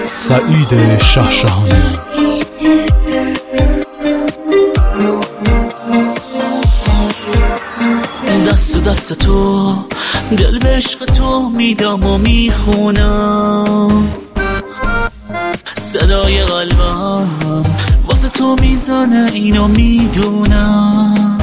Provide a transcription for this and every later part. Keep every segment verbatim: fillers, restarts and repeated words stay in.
سعید شهشهانی. دست و دست تو دل به عشق تو میدم و میخونم، صدای قلبم واسه تو میزنه اینو میدونم.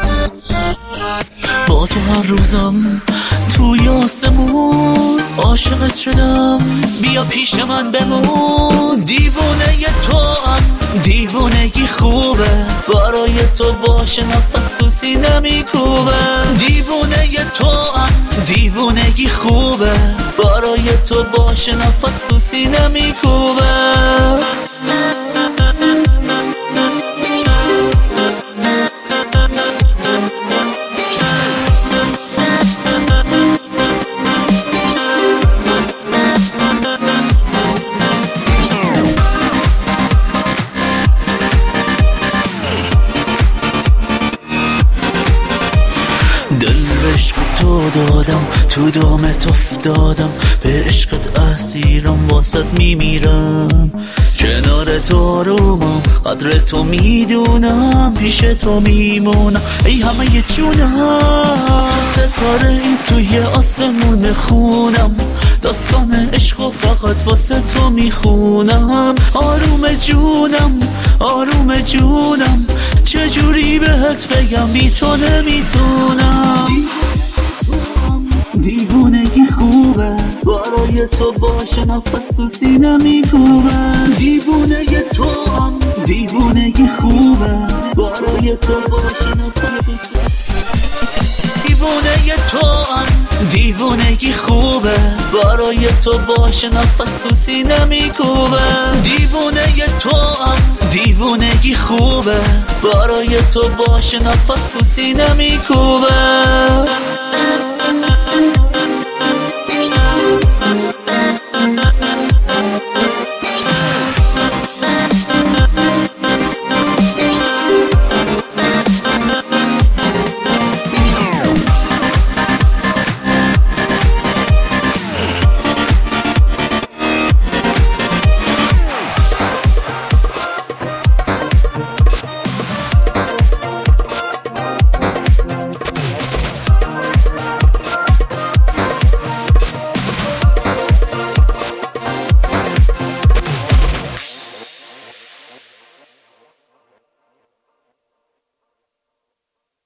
با تو هر روزم توی آسمون عاشقت شدم، بیا پیش من بمون. دیوونه ی تو هم دیوونگی خوبه، برای تو باشه نفس تو سینه میکوبه. دیوونه ی تو هم دیوونگی خوبه، برای تو باشه نفس تو سینه میکوبه. دل به عشق تو دادم، تو دامت افتادم، به عشقت اسیرم، واسط میمیرم. کنار تو آرومم، قدر تو میدونم، پیش تو میمونم ای همه ی جونم. ستاره ای توی آسمون خونم، داستان عشق و فقط واسه تو میخونم. آروم جونم آروم جونم، چجوری بهت بگم بی تو نمیتونم. دیوونگی خوبه، برای تو باشه نفس تو سینه میکوبه. دیوونه ی تو هم دیوونگی خوبه، برای تو باشه نفس تو سینه. دیوونه ی تو هم دیوونگی خوبه، برای تو باشه نفس تو سینه میکوبه. دیوونه ی تو هم دیوونگی خوبه، برای تو باشه نفس تو سینه میکوبه.